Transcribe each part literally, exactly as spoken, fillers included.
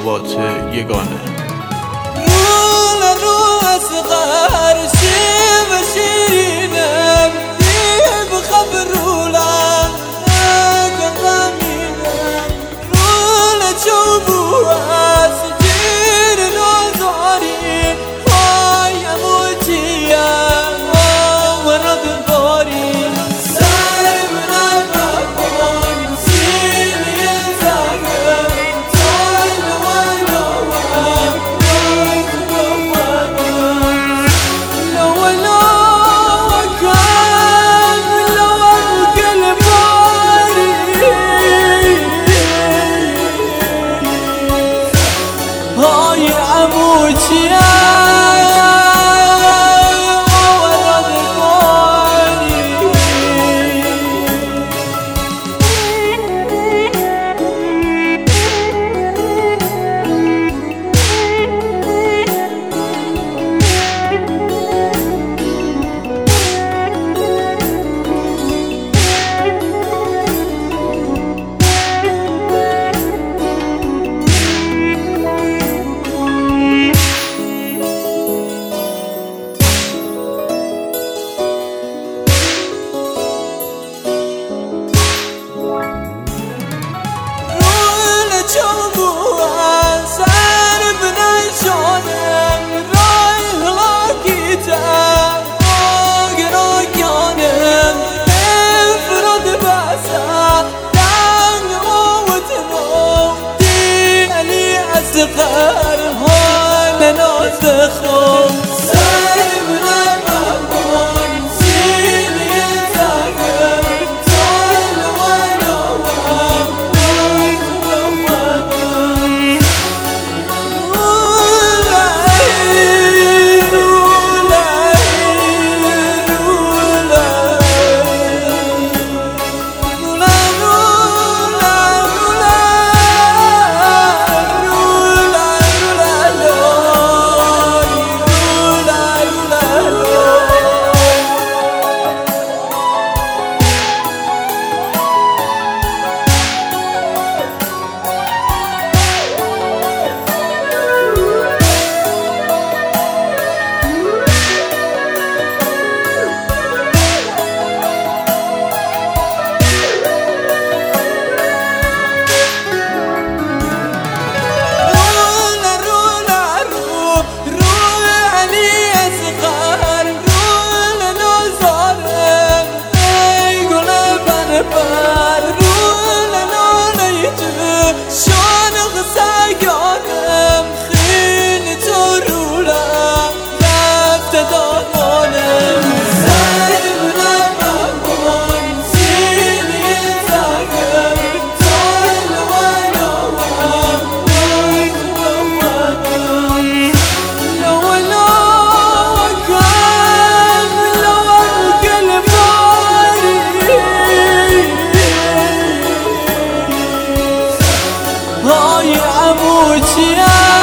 بابات یگانه. رول رو اصغر شیب شیرینم دیب خبرولم قدمینم رول چوبو از جیر نازاری های اموتیم ورد باری سر منم رکن سیلی زنم تایم ولوم لو لو كان لو قلب باري هاي عموتي زغر حال ناز خون سر من مقبول سیلی زغر تال ولوم هاي عموتي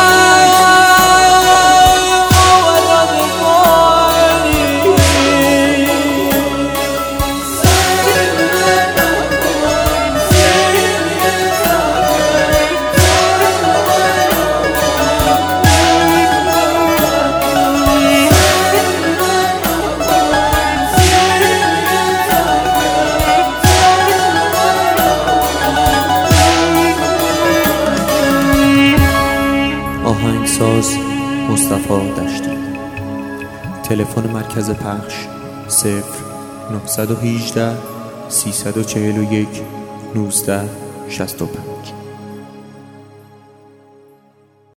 آهنگساز مصطفی دشتی. تلفن مرکز پخش صفر نه یک هشت سیصد و چهل و یک نوزده شصت و پنج.